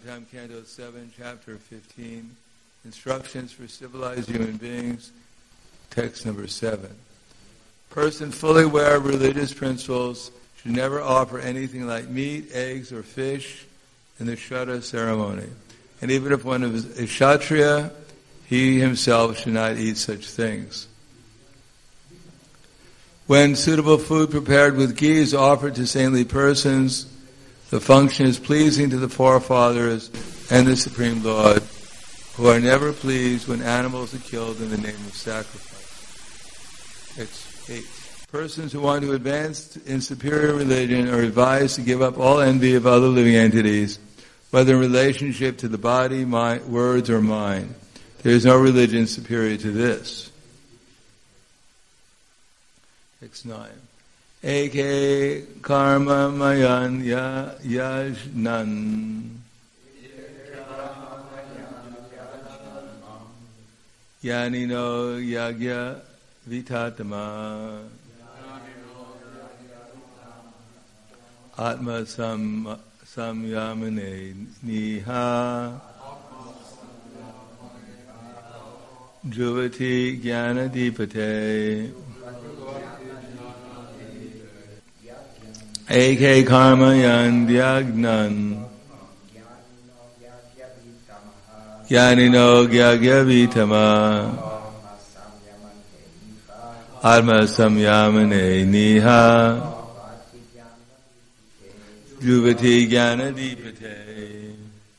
Time Canto 7, Chapter 15, Instructions for Civilized Human Beings, text number 7. Person fully aware of religious principles should never offer anything like meat, eggs, or fish in the Shraddha ceremony. And even if one is a Kshatriya, he himself should not eat such things. When suitable food prepared with ghee is offered to saintly persons, the function is pleasing to the forefathers and the Supreme Lord, who are never pleased when animals are killed in the name of sacrifice. Text 8. Persons who want to advance in superior religion are advised to give up all envy of other living entities, whether in relationship to the body, mind, words, or mind. There is no religion superior to this. Text 9. Eke karma mayan yajnan yanino yagya vitatama atma samyamane niha juvati jnanadipate Eke karma yandyagnan yanino gyagyavitama atma samyamane niha juvati jnanadipate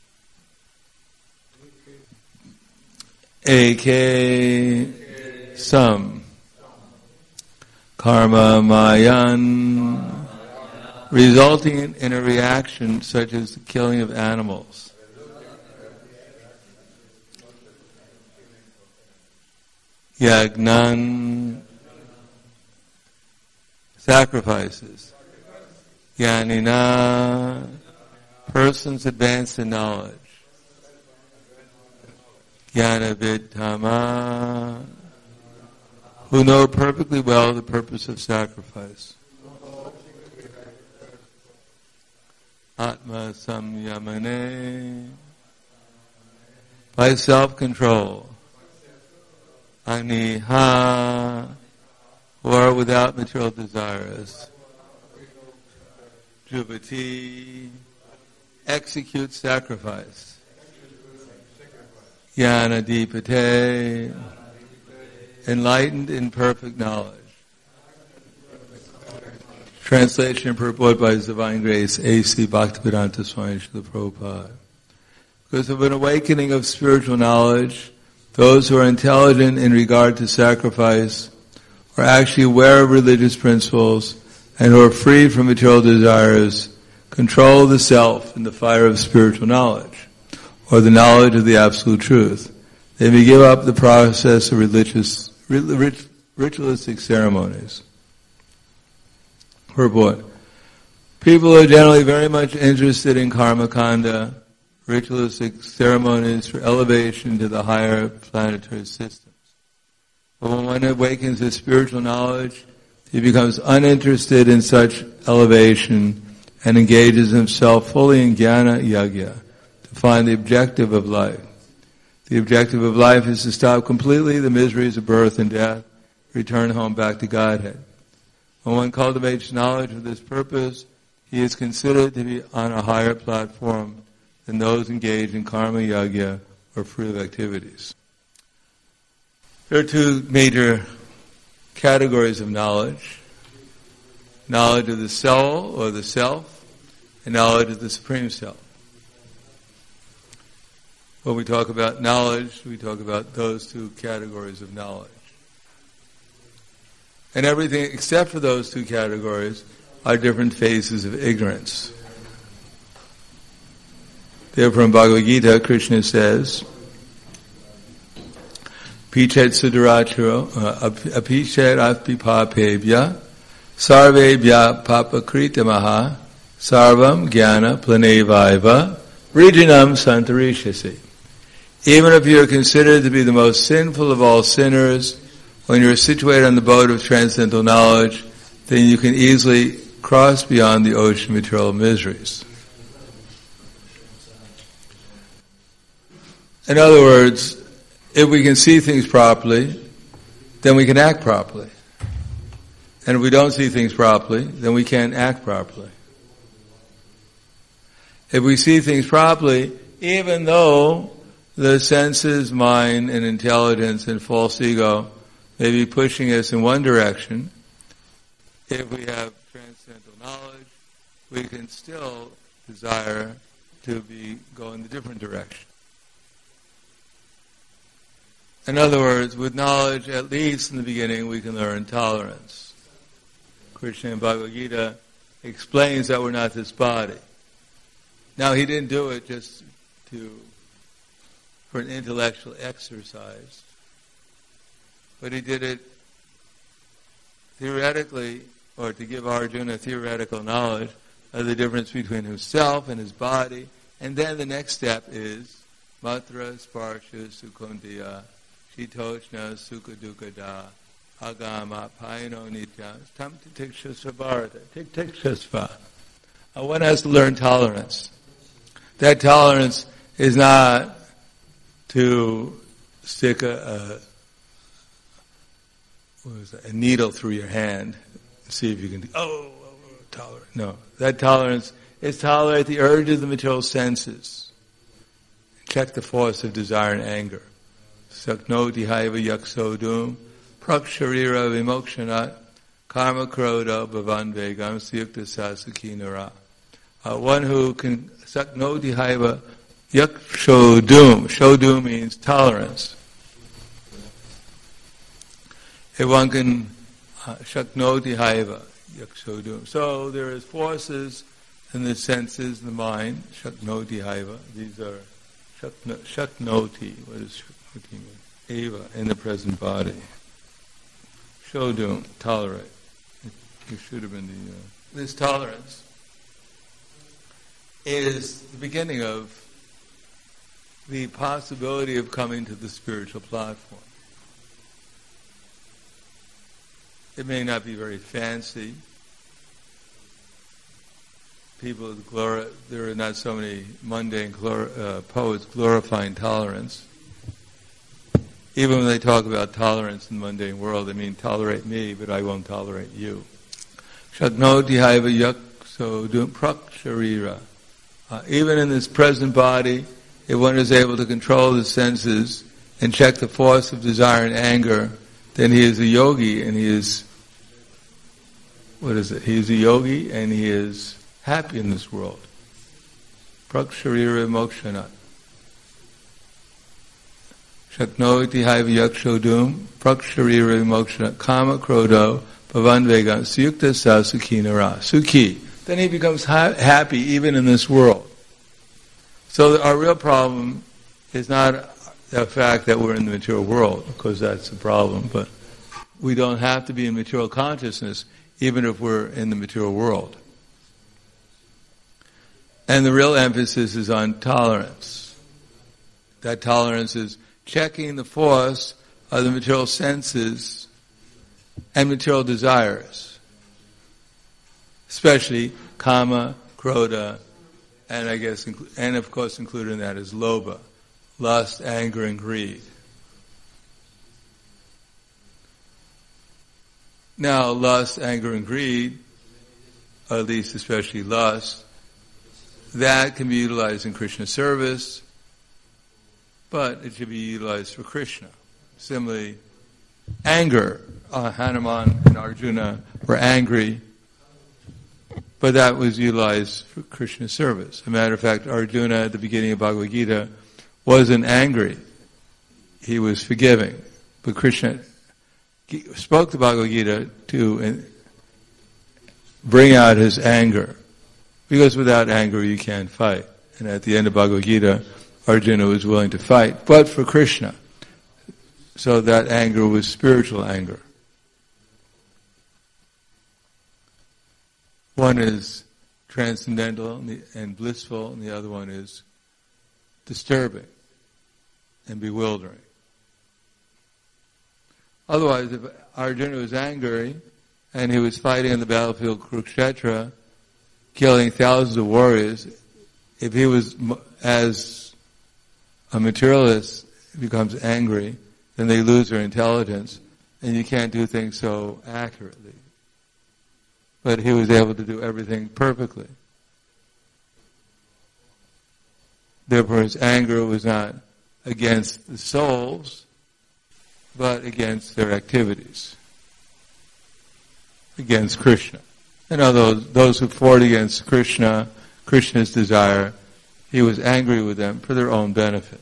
Eke sam karma mayan resulting in a reaction such as the killing of animals. Yagnan, sacrifices. Yanina, persons advanced in knowledge. Yanavidhama, who know perfectly well the purpose of sacrifice. Atma samyamane, by self-control. Aniha, who are without material desires. Juvati, execute sacrifice. Jnanadipate, enlightened in perfect knowledge. Translation and purport by His Divine Grace, A.C. Bhaktivedanta Swami Srila Prabhupada. Because of an awakening of spiritual knowledge, those who are intelligent in regard to sacrifice are actually aware of religious principles and who are free from material desires, control the self in the fire of spiritual knowledge, or the knowledge of the absolute truth. They may give up the process of ritualistic ceremonies. Purport. People are generally very much interested in karma kanda, ritualistic ceremonies for elevation to the higher planetary systems. But when one awakens to spiritual knowledge, he becomes uninterested in such elevation and engages himself fully in jnana yagya to find the objective of life. The objective of life is to stop completely the miseries of birth and death, return home back to Godhead. When one cultivates knowledge of this purpose, he is considered to be on a higher platform than those engaged in karma yagya or fruitive activities. There are two major categories of knowledge. Knowledge of the soul or the self, and knowledge of the Supreme Self. When we talk about knowledge, we talk about those two categories of knowledge. And everything except for those two categories are different phases of ignorance. Therefore in Bhagavad Gita, Krishna says, Pichet sudaracharo, apichet apipapebhya, sarvebhya papakritamaha, sarvam jnana planevaiva, vrijinam santarishasi. Even if you are considered to be the most sinful of all sinners, when you are situated on the boat of transcendental knowledge, then you can easily cross beyond the ocean of material miseries. In other words, if we can see things properly, then we can act properly. And if we don't see things properly, then we can't act properly. If we see things properly, even though the senses, mind, and intelligence and false ego may be pushing us in one direction, if we have transcendental knowledge, we can still desire to go in a different direction. In other words, with knowledge, at least in the beginning, we can learn tolerance. Krishna in Bhagavad Gita explains that we're not this body. Now, he didn't do it just for an intellectual exercise, but he did it theoretically, or to give Arjuna theoretical knowledge of the difference between himself and his body. And then the next step is Matra Sparsha Sukundaya Shitoshna Sukadukada Agama Paino Nitya Tam Tikshasva Bharata. Tikshasva. One has to learn tolerance. That tolerance is not to stick a needle through your hand and see if you can tolerate. No. That tolerance is tolerate the urges of the material senses. Check the force of desire and anger. Saknoti haiva yaksodum praksharira vimokshanat karma kroda bhavan vegam siyukta sasakinara. One who can saknoti haiva yakshodum. Shodum means tolerance. If one can shaknoti haiva yakshodum. So there is forces in the senses, the mind, shaknoti haiva. These are shaknoti. What does shaknoti mean? Eva, in the present body. Shodum, tolerate. It should have been this tolerance is the beginning of the possibility of coming to the spiritual platform. It may not be very fancy. There are not so many mundane poets glorifying tolerance. Even when they talk about tolerance in the mundane world, they mean tolerate me, but I won't tolerate you. Shaknoti haiva yakso praksharira. Even in this present body, if one is able to control the senses and check the force of desire and anger, then he is a yogi, and he is a yogi, and he is happy in this world. Praksharira mokshanat. Shaknoti haiva yakshodum praksharira mokshanat kama krodo bhavan vegam suyukta sa sukhinara. Sukhi. Then he becomes happy even in this world. So our real problem is not the fact that we're in the material world, because that's the problem, but we don't have to be in material consciousness even if we're in the material world. And the real emphasis is on tolerance. That tolerance is checking the force of the material senses and material desires, especially kama, krodha, and of course included in that is lobha, lust, anger, and greed. Now, lust, anger, and greed, or at least especially lust, that can be utilized in Krishna service, but it should be utilized for Krishna. Similarly, anger, Hanuman and Arjuna were angry, but that was utilized for Krishna service. As a matter of fact, Arjuna at the beginning of Bhagavad Gita wasn't angry. He was forgiving. But Krishna spoke the Bhagavad Gita to bring out his anger. Because without anger you can't fight. And at the end of Bhagavad Gita, Arjuna was willing to fight, but for Krishna. So that anger was spiritual anger. One is transcendental and blissful, and the other one is disturbing and bewildering. Otherwise, if Arjuna was angry and he was fighting on the battlefield of Kurukshetra, killing thousands of warriors, if he was as a materialist becomes angry, then they lose their intelligence, and you can't do things so accurately. But he was able to do everything perfectly. Therefore his anger was not against the souls, but against their activities, against Krishna. And those who fought against Krishna's desire, he was angry with them for their own benefit.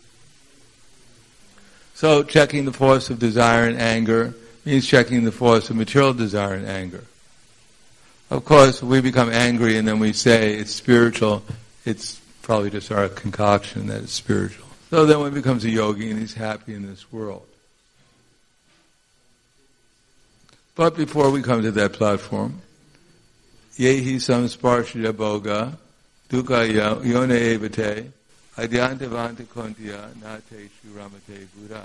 So checking the force of desire and anger means checking the force of material desire and anger. Of course, if we become angry and then we say it's spiritual, it's probably just our concoction that it's spiritual. So then one becomes a yogi and he's happy in this world. But before we come to that platform, yehi samsparshya boga dukkha yone evate adyante vante kontiya nate shuramate buddha.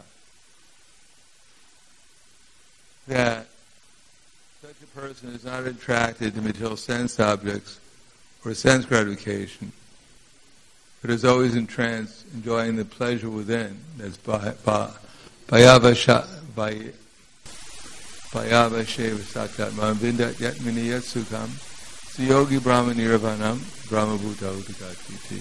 That such a person is not attracted to material sense objects or sense gratification, but is always entranced, enjoying the pleasure within. That's Bhayava Sheva Satyatma Vindat Yatmini Yatsukam Siyogi Brahma Nirvanam Brahma Bhuta Udagati.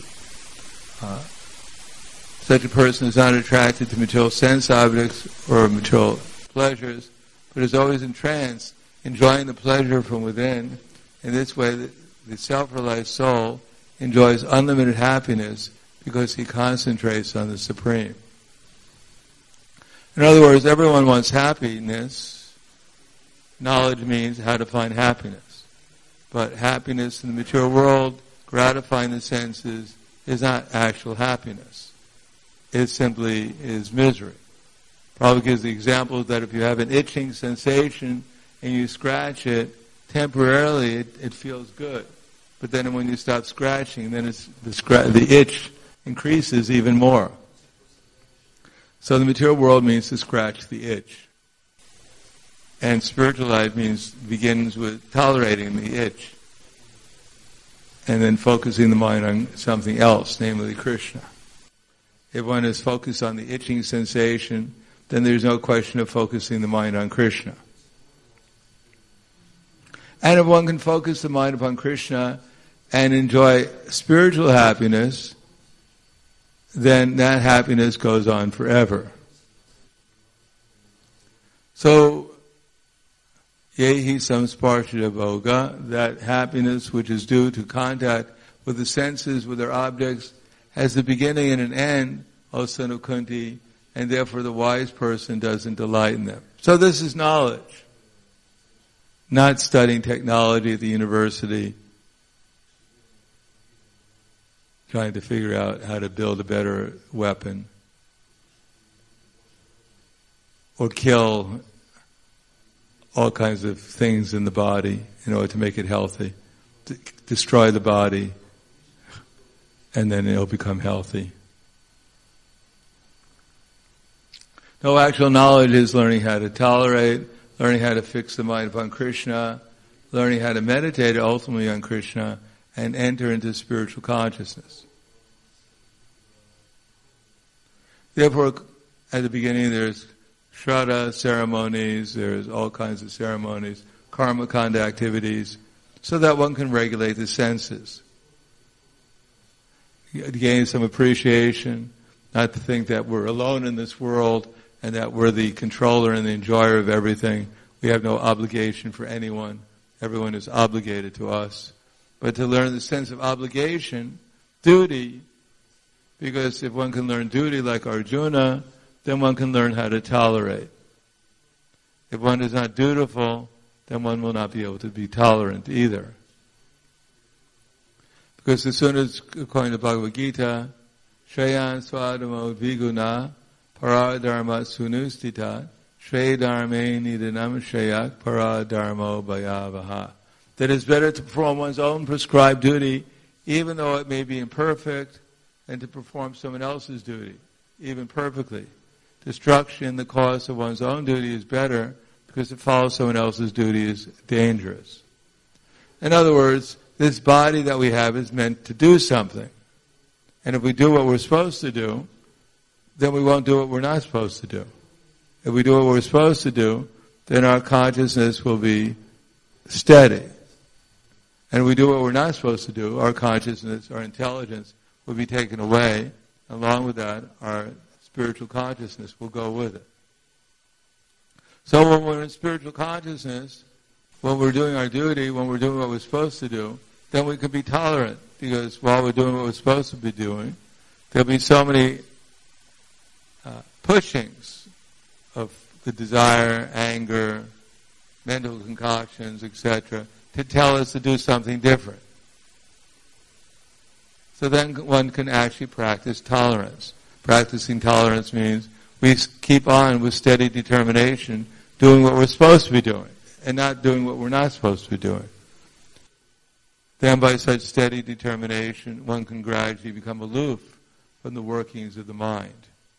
Such a person is not attracted to material sense objects or material pleasures, but is always entranced, enjoying the pleasure from within. In this way, the self-realized soul enjoys unlimited happiness because he concentrates on the Supreme. In other words, everyone wants happiness. Knowledge means how to find happiness. But happiness in the material world, gratifying the senses, is not actual happiness. It simply is misery. Probably gives the example that if you have an itching sensation and you scratch it, temporarily it feels good. But then when you stop scratching, then the itch increases even more. So the material world means to scratch the itch. And spiritual life begins with tolerating the itch. And then focusing the mind on something else, namely Krishna. If one is focused on the itching sensation, then there's no question of focusing the mind on Krishna. And if one can focus the mind upon Krishna and enjoy spiritual happiness, then that happiness goes on forever. So, yehi samsparshya bhoga, that happiness which is due to contact with the senses, with their objects, has a beginning and an end, O son of Kunti, and therefore the wise person doesn't delight in them. So this is knowledge. Not studying technology at the university, trying to figure out how to build a better weapon, or kill all kinds of things in the body in order to make it healthy, to destroy the body, and then it'll become healthy. No, actual knowledge is learning how to tolerate, learning how to fix the mind upon Krishna, learning how to meditate ultimately on Krishna, and enter into spiritual consciousness. Therefore, at the beginning there's Shraddha ceremonies, there's all kinds of ceremonies, karma kanda activities, so that one can regulate the senses. Gain some appreciation, not to think that we're alone in this world and that we're the controller and the enjoyer of everything. We have no obligation for anyone. Everyone is obligated to us. But to learn the sense of obligation, duty, because if one can learn duty like Arjuna, then one can learn how to tolerate. If one is not dutiful, then one will not be able to be tolerant either. Because as soon as, according to Bhagavad Gita, Shreyan swadamo viguna paradharma sunustita shredharme nidanam shreyak paradharmo bhayavaha. That it's better to perform one's own prescribed duty, even though it may be imperfect, than to perform someone else's duty, even perfectly. Destruction, the cause of one's own duty, is better because to follow someone else's duty is dangerous. In other words, this body that we have is meant to do something. And if we do what we're supposed to do, then we won't do what we're not supposed to do. If we do what we're supposed to do, then our consciousness will be steady. And if we do what we're not supposed to do, our consciousness, our intelligence will be taken away. Along with that, our spiritual consciousness will go with it. So when we're in spiritual consciousness, when we're doing our duty, when we're doing what we're supposed to do, then we can be tolerant, because while we're doing what we're supposed to be doing, there'll be so many pushings of the desire, anger, mental concoctions, etc., to tell us to do something different. So then one can actually practice tolerance. Practicing tolerance means we keep on with steady determination doing what we're supposed to be doing and not doing what we're not supposed to be doing. Then by such steady determination, one can gradually become aloof from the workings of the mind.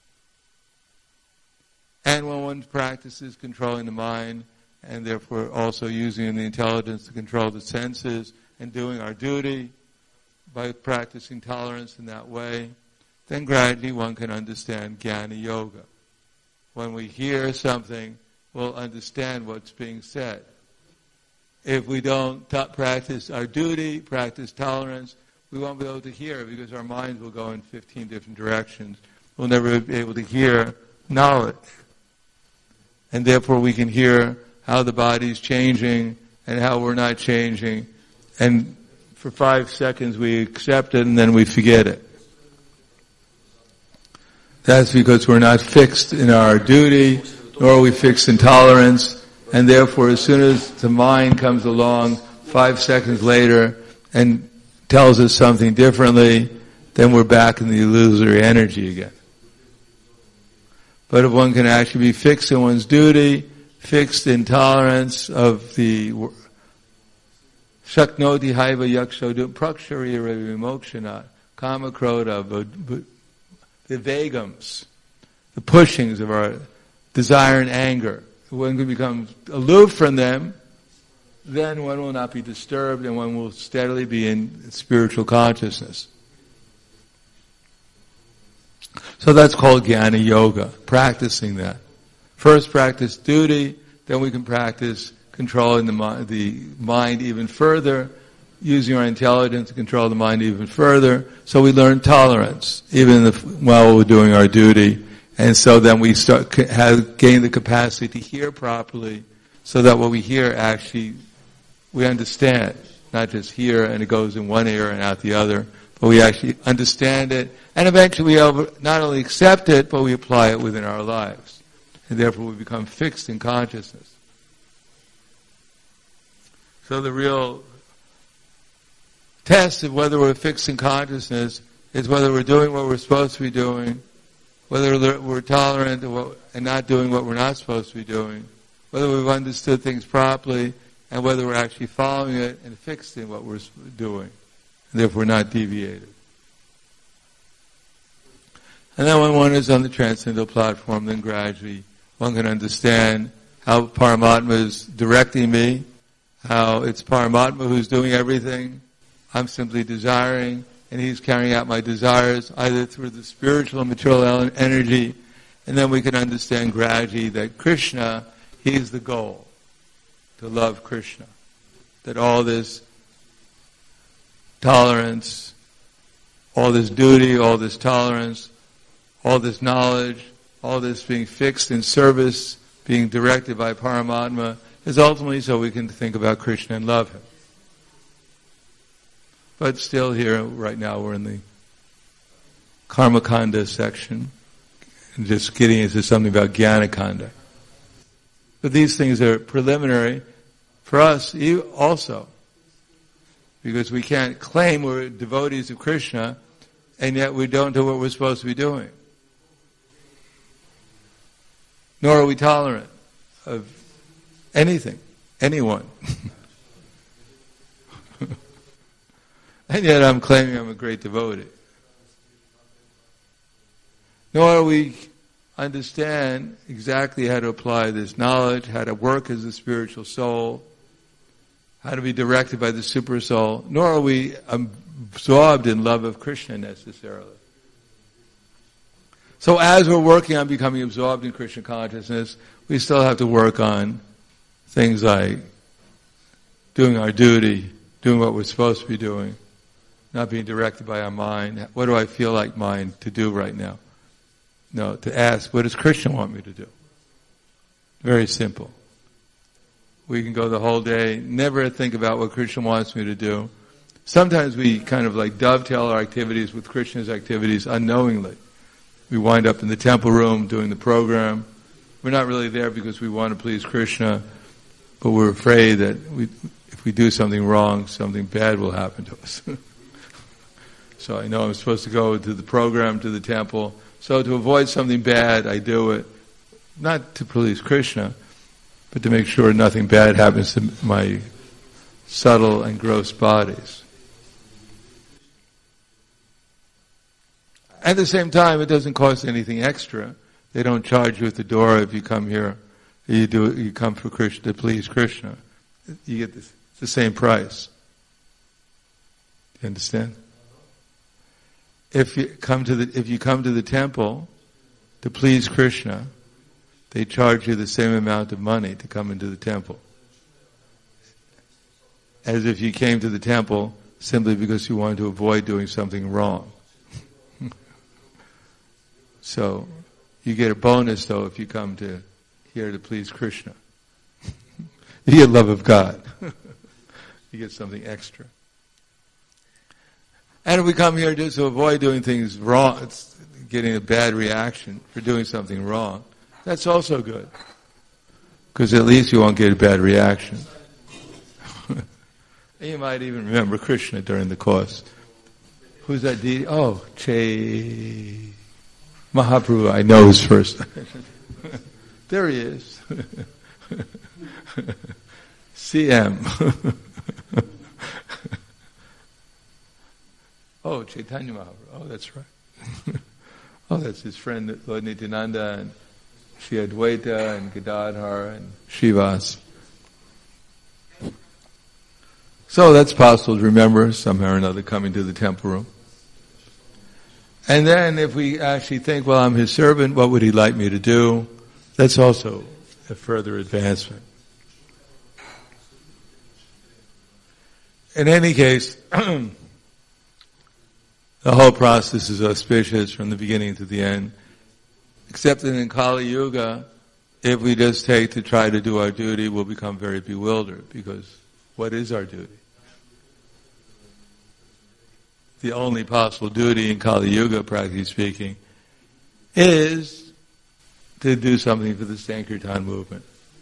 And when one practices controlling the mind, and therefore also using the intelligence to control the senses and doing our duty by practicing tolerance in that way, then gradually one can understand Jnana Yoga. When we hear something, we'll understand what's being said. If we don't practice our duty, practice tolerance, we won't be able to hear, because our minds will go in 15 different directions. We'll never be able to hear knowledge. And therefore we can hear how the body's changing and how we're not changing. And for 5 seconds we accept it and then we forget it. That's because we're not fixed in our duty, nor are we fixed in tolerance. And therefore as soon as the mind comes along 5 seconds later and tells us something differently, then we're back in the illusory energy again. But if one can actually be fixed in one's duty, fixed in tolerance of the Shaknoti Haiva Yakshodum Praksharira Vimokshana Kama Krodha, the vagums, the pushings of our desire and anger. One can become aloof from them, then one will not be disturbed and one will steadily be in spiritual consciousness. So that's called Jnana Yoga, practicing that. First practice duty, then we can practice controlling the mind even further, using our intelligence to control the mind even further. So we learn tolerance, even while we're doing our duty. And so then we gain the capacity to hear properly, so that what we hear actually, we understand. Not just hear and it goes in one ear and out the other, but we actually understand it, and eventually we not only accept it, but we apply it within our lives. And therefore we become fixed in consciousness. So the real test of whether we're fixed in consciousness is whether we're doing what we're supposed to be doing, whether we're tolerant and not doing what we're not supposed to be doing, whether we've understood things properly, and whether we're actually following it and fixed in what we're doing. And therefore not deviated. And then when one is on the transcendental platform, then gradually one can understand how Paramatma is directing me, how it's Paramatma who's doing everything. I'm simply desiring, and he's carrying out my desires either through the spiritual and material energy, and then we can understand gradually that Krishna, he's the goal, to love Krishna. That all this tolerance, all this duty, all this tolerance, all this knowledge, all this being fixed in service, being directed by Paramatma, is ultimately so we can think about Krishna and love him. But still here, right now, we're in the Karmakanda section, and just getting into something about Jnanakanda. But these things are preliminary for us also, because we can't claim we're devotees of Krishna, and yet we don't do what we're supposed to be doing. Nor are we tolerant of anything, anyone. And yet I'm claiming I'm a great devotee. Nor do we understand exactly how to apply this knowledge, how to work as a spiritual soul, how to be directed by the super soul, nor are we absorbed in love of Krishna necessarily. So as we're working on becoming absorbed in Krishna consciousness, we still have to work on things like doing our duty, doing what we're supposed to be doing, not being directed by our mind. What do I feel like mind to do right now? No, to ask, what does Krishna want me to do? Very simple. We can go the whole day, never think about what Krishna wants me to do. Sometimes we kind of like dovetail our activities with Krishna's activities unknowingly. We wind up in the temple room doing the program. We're not really there because we want to please Krishna, but we're afraid that if we do something wrong, something bad will happen to us. So I know I'm supposed to go to the program, to the temple. So to avoid something bad, I do it. Not to please Krishna, but to make sure nothing bad happens to my subtle and gross bodies. At the same time, it doesn't cost anything extra. They don't charge you at the door if you come here. You come for Krishna to please Krishna. You get the same price. You understand? If you come to the temple to please Krishna, they charge you the same amount of money to come into the temple, as if you came to the temple simply because you wanted to avoid doing something wrong. So you get a bonus though if you come to here to please Krishna. You get love of God. You get something extra. And if we come here just to avoid doing things wrong, it's getting a bad reaction for doing something wrong, that's also good. Because at least you won't get a bad reaction. And you might even remember Krishna during the course. Who's that deity? Oh, Che Mahaprabhu. I know his first. There he is. CM. Oh, Chaitanya Mahaprabhu. Oh, that's right. Oh, that's his friend Lord Nityananda and Shri Advaita and Gadadhar and Shivas. So that's possible to remember somehow or another coming to the temple room. And then if we actually think, well, I'm his servant, what would he like me to do? That's also a further advancement. In any case, the whole process is auspicious from the beginning to the end. Except that in Kali Yuga, if we just take to try to do our duty, we'll become very bewildered, because what is our duty? The only possible duty in Kali Yuga, practically speaking, is to do something for the Sankirtan movement.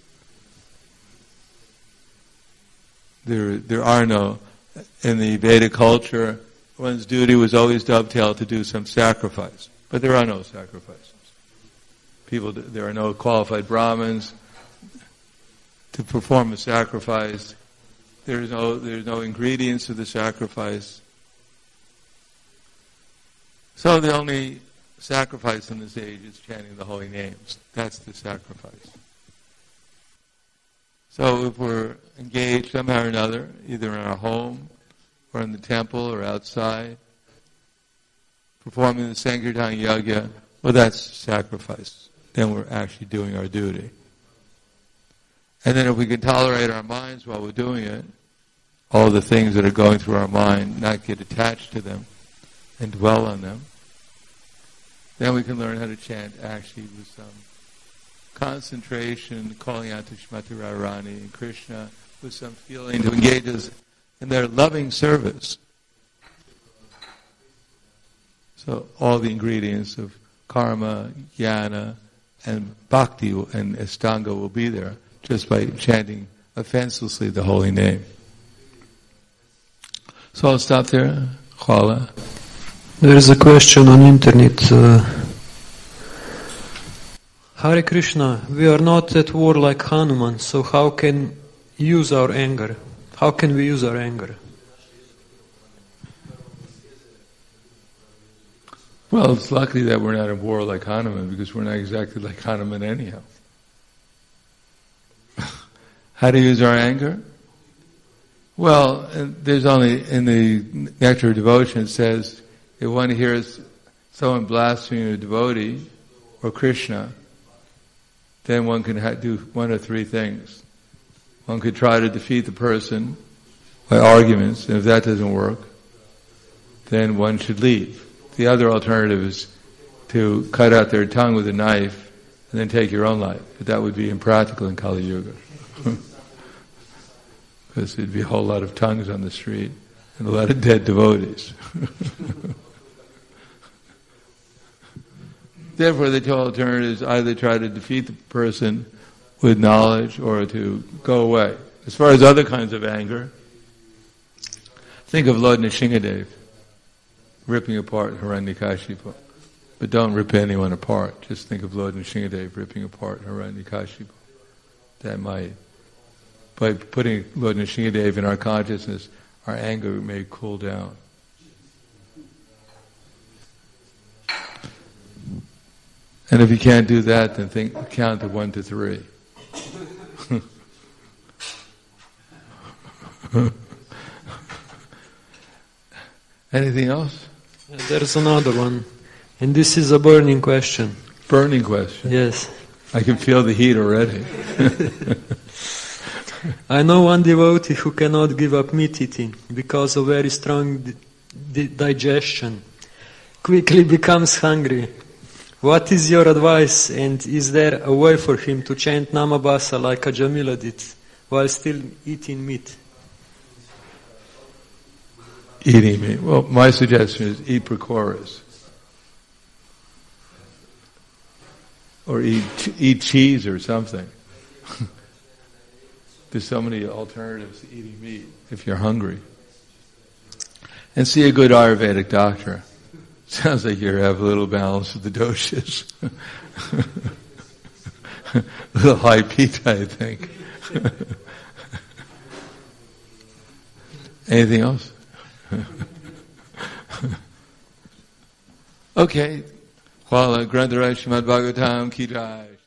There are no, in the Vedic culture, one's duty was always dovetailed to do some sacrifice. But there are no sacrifices. There are no qualified Brahmins to perform a sacrifice. There's no ingredients to the sacrifice. So the only sacrifice in this age is chanting the holy names. That's the sacrifice. So if we're engaged somehow or another, either in our home or in the temple or outside, performing the Sankirtan Yajna, well, that's sacrifice. Then we're actually doing our duty. And then if we can tolerate our minds while we're doing it, all the things that are going through our mind, not get attached to them and dwell on them, then we can learn how to chant actually with some concentration, calling out to Shrimati Radharani and Krishna, with some feeling to engage us in their loving service. So all the ingredients of karma, jnana, and bhakti and astanga will be there just by chanting offenselessly the holy name. So I'll stop there. Khala. There is a question on internet. Hare Krishna, we are not at war like Hanuman, so how can use our anger? How can we use our anger? Well, it's lucky that we're not at war like Hanuman, because we're not exactly like Hanuman anyhow. How to use our anger? Well, there's only, in the Nectar of Devotion, it says, if one hears someone blaspheming a devotee or Krishna, then one can do one of three things. One could try to defeat the person by arguments, and if that doesn't work, then one should leave. The other alternative is to cut out their tongue with a knife and then take your own life. But that would be impractical in Kali Yuga. Because there'd be a whole lot of tongues on the street and a lot of dead devotees. Therefore, the two alternatives either try to defeat the person with knowledge or to go away. As far as other kinds of anger, think of Lord Nrsingadev ripping apart Hiranyakashipu. But don't rip anyone apart. Just think of Lord Nrsingadev ripping apart Hiranyakashipu. That might, by putting Lord Nrsingadev in our consciousness, our anger may cool down. And if you can't do that, then count to 1 to 3. Anything else? There's another one. And this is a burning question. Burning question? Yes. I can feel the heat already. I know one devotee who cannot give up meat eating because of very strong digestion. Quickly becomes hungry. What is your advice, and is there a way for him to chant Namabhasa like a Jamila did while still eating meat? Eating meat. Well, my suggestion is eat Prakoras. Or eat cheese or something. There's so many alternatives to eating meat if you're hungry. And see a good Ayurvedic doctor. Sounds like you have a little balance with the doshas. A little high pitta, I think. Anything else? Okay. Well, Grantaraj Srimad Bhagavatam Ki Jai.